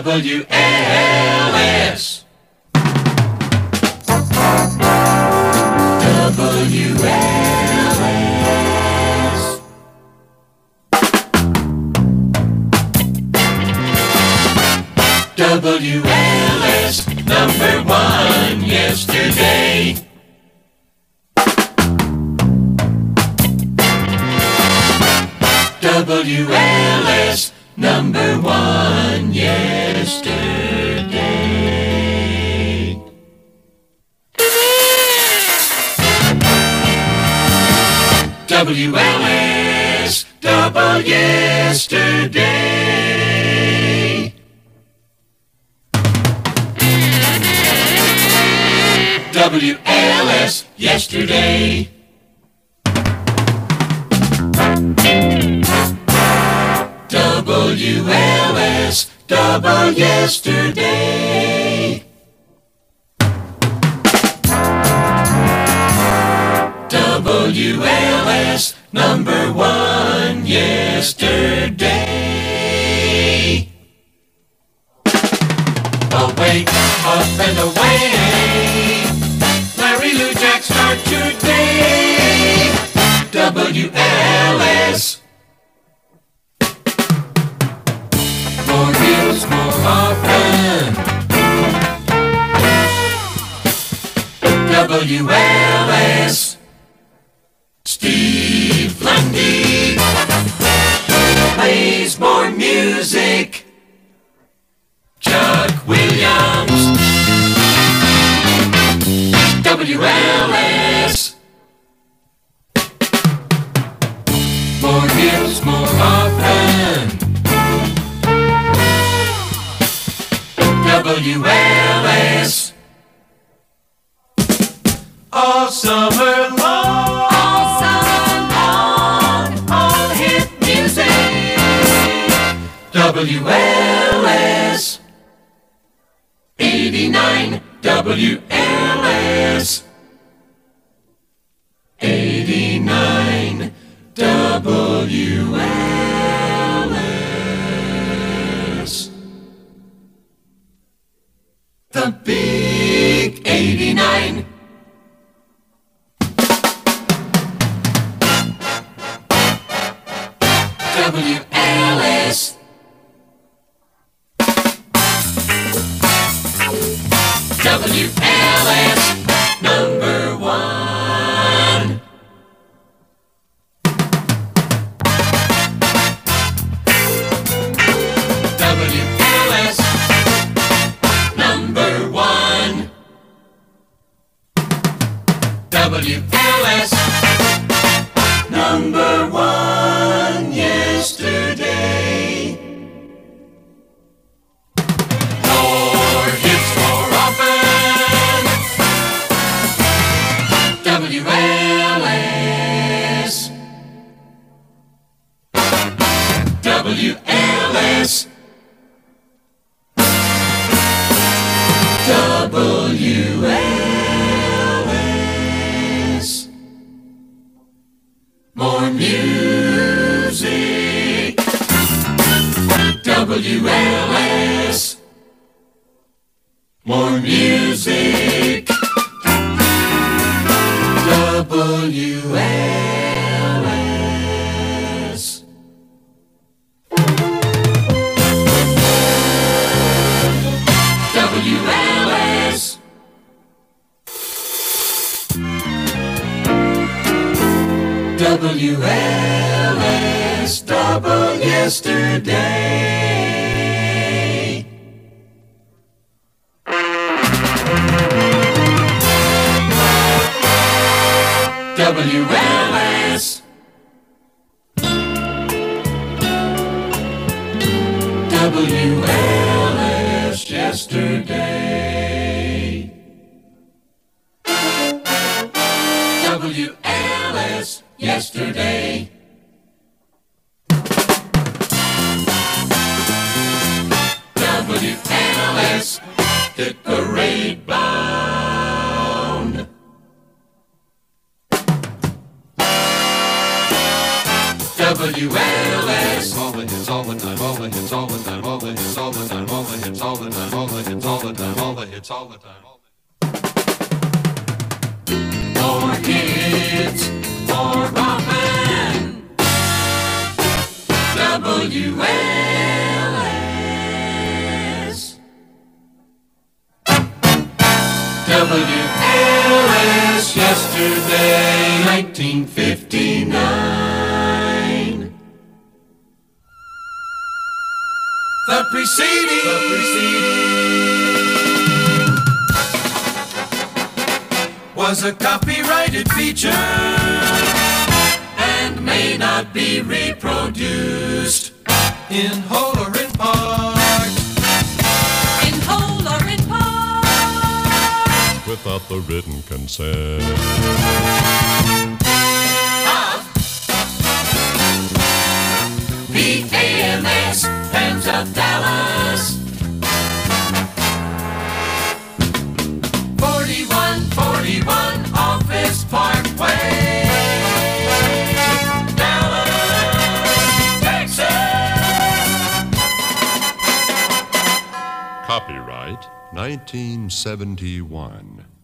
WLS. WLS. WLS, number one yesterday. WLS, number one yesterday. WLS, double yesterday. WLS, yesterday. WLS, double yesterday. WLS, number one yesterday. Away, up and away, Larry, Lou, Jack, start today. WLS. More hits, more often. WLS. Steve Lundy plays more music. Chuck Williams. WLS. More hits, more often. WLS. All summer long. All summer long. All hit music. WLS. 89 WLS. 89 WLS. The big 89. WLS. WLS, number one. WLS, number one. WLS, number one yesterday. More hits more often. WLS. WLS. WLS. More music. WLS. More music. WLS. WLS. WLS, double yesterday. WLS. WLS yesterday. WLS yesterday. WLS hit parade bound. WLS, all the hits hits all the time, all the hits all the time, all the hits all the time, all the hits all the time, all the hits all the time, all the hits all the time. More hits for Robin. WLS. WLS yesterday, 1959. The preceding was a copyrighted feature and may not be reproduced in whole or in part. In whole or in part. Without the written consent Of PAMS, Fans of Dallas. 4141 Office Parkway, Dallas, Texas. Copyright 1971.